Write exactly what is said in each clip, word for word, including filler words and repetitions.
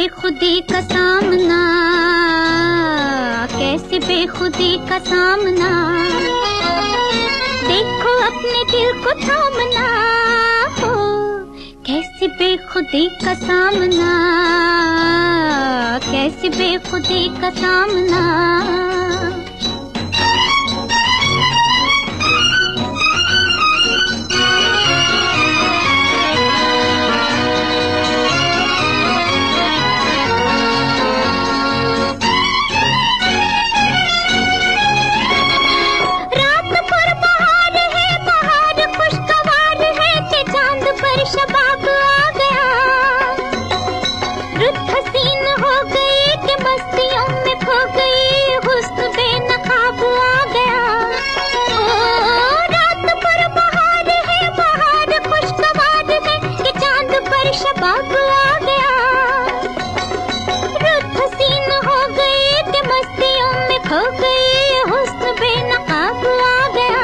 बेखुदी का सामना, कैसे बेखुदी का सामना, देखो अपने दिल को थामना हो, कैसे बेखुदी का सामना, कैसे बेखुदी का सामना। शबाब आ गया, रुत हसीन हो गई कि मस्तियों में खो गई, हुस्न बेनकाब आ गया। ओ रात पर बहार है, बहार खुशगवार है कि चांद पर शबाब आ गया, रुत हसीन हो गई कि मस्तियों में खो गई, हुस्न बेनकाब आ गया।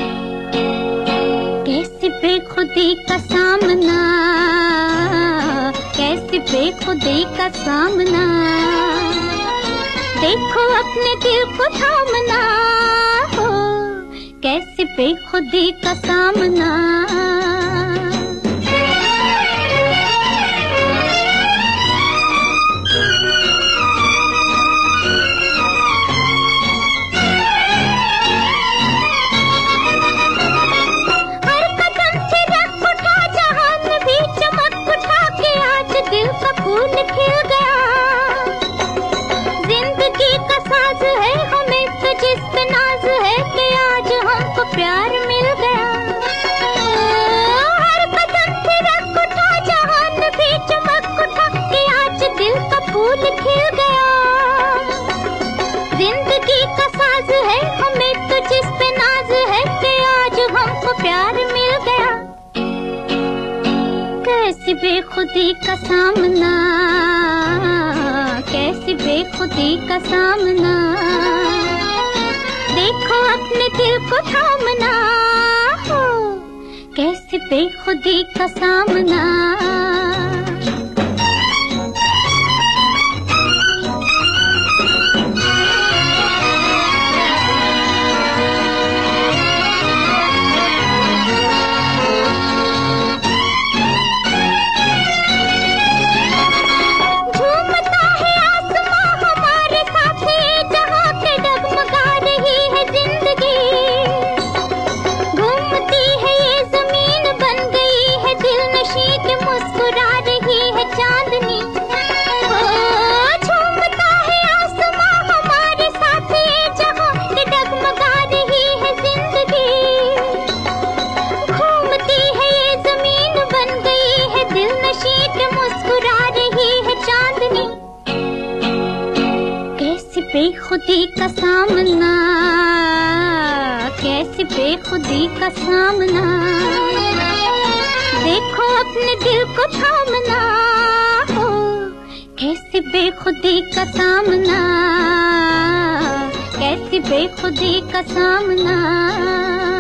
कैसे बेखुदी का सामना, कैसे बेखुदी का सामना, देखो अपने दिल को थामना हो, कैसे बेखुदी का सामना। फूल खिल गया, जिंदगी का साज है हमें तो जिस पे नाज है कि आज हमको प्यार मिल गया। हर कदम थिरक उठा, जहान भी चमक उठा कि आज दिल का फूल खिल गया, जिंदगी का साज है हमें तो जिस पे नाज है कि आज हमको प्यार मिल गया। कैसी बेखुदी का सामना, कैसी बेखुदी का सामना, देखो अपने दिल को थामना हो, कैसी बेखुदी का सामना। बेखुदी का सामना, कैसे बेखुदी का सामना, देखो अपने दिल को थामना हो, कैसे बेखुदी का सामना, कैसे बेखुदी का सामना।